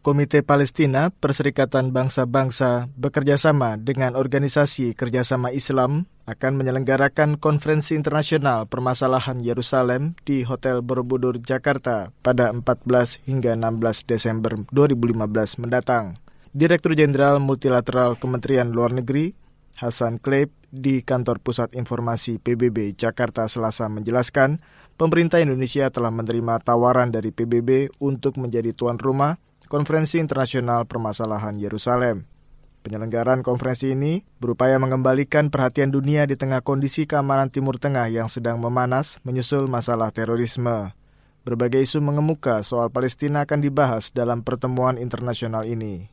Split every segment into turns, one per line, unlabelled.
Komite Palestina Perserikatan Bangsa-Bangsa bekerjasama dengan Organisasi Kerjasama Islam akan menyelenggarakan Konferensi Internasional Permasalahan Yerusalem di Hotel Borobudur, Jakarta pada 14 hingga 16 Desember 2015 mendatang. Direktur Jenderal Multilateral Kementerian Luar Negeri, Hasan Kleip, di Kantor Pusat Informasi PBB Jakarta Selasa menjelaskan, pemerintah Indonesia telah menerima tawaran dari PBB untuk menjadi tuan rumah Konferensi Internasional Permasalahan Yerusalem. Penyelenggaraan konferensi ini berupaya mengembalikan perhatian dunia di tengah kondisi keamanan Timur Tengah yang sedang memanas menyusul masalah terorisme. Berbagai isu mengemuka soal Palestina akan dibahas dalam pertemuan internasional ini.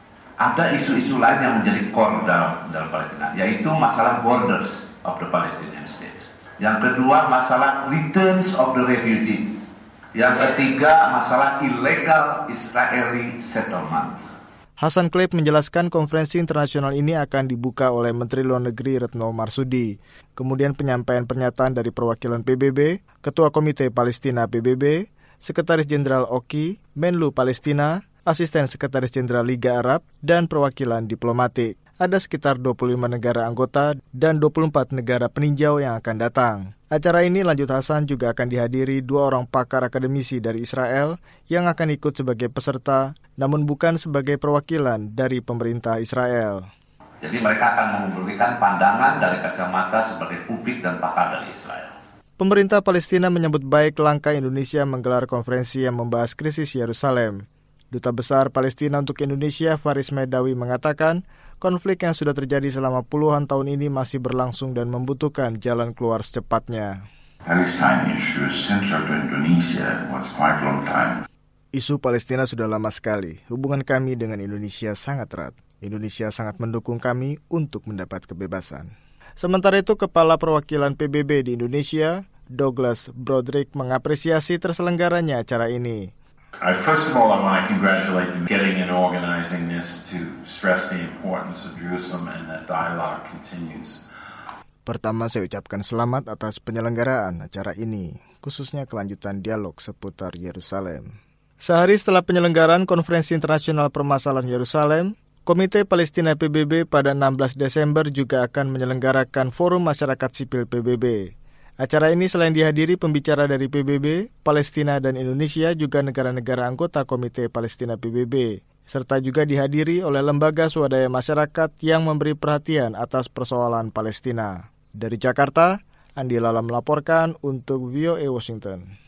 Ada isu-isu lain yang menjadi core dalam Palestina, yaitu masalah borders of the Palestinian state. Yang kedua, masalah returns of the refugees. Yang ketiga, masalah illegal Israeli settlement.
Hasan Kleip menjelaskan konferensi internasional ini akan dibuka oleh Menteri Luar Negeri Retno Marsudi. Kemudian penyampaian pernyataan dari perwakilan PBB, Ketua Komite Palestina PBB, Sekretaris Jenderal OKI, Menlu Palestina, Asisten Sekretaris Jenderal Liga Arab, dan perwakilan diplomatik. Ada sekitar 25 negara anggota dan 24 negara peninjau yang akan datang. Acara ini, lanjut Hasan, juga akan dihadiri 2 orang pakar akademisi dari Israel yang akan ikut sebagai peserta, namun bukan sebagai perwakilan dari pemerintah Israel.
Jadi mereka akan memberikan pandangan dari kacamata sebagai publik dan pakar dari Israel.
Pemerintah Palestina menyambut baik langkah Indonesia menggelar konferensi yang membahas krisis Yerusalem. Duta Besar Palestina untuk Indonesia, Faris Medawi, mengatakan konflik yang sudah terjadi selama puluhan tahun ini masih berlangsung dan membutuhkan jalan keluar secepatnya.
Palestine issue is central to Indonesia was quite long time.
Isu Palestina sudah lama sekali. Hubungan kami dengan Indonesia sangat erat. Indonesia sangat mendukung kami untuk mendapat kebebasan. Sementara itu, Kepala Perwakilan PBB di Indonesia, Douglas Broderick, mengapresiasi terselenggaranya acara ini.
First of all, I want to congratulate them getting and organizing this to stress the importance of Jerusalem and that dialogue continues.
Pertama, saya ucapkan selamat atas penyelenggaraan acara ini, khususnya kelanjutan dialog seputar Yerusalem. Sehari setelah penyelenggaraan Konferensi Internasional Permasalahan Yerusalem, Komite Palestina PBB pada 16 Desember juga akan menyelenggarakan Forum Masyarakat Sipil PBB. Acara ini selain dihadiri pembicara dari PBB, Palestina dan Indonesia, juga negara-negara anggota Komite Palestina PBB, serta juga dihadiri oleh lembaga swadaya masyarakat yang memberi perhatian atas persoalan Palestina. Dari Jakarta, Andi Lala melaporkan untuk VOA Washington.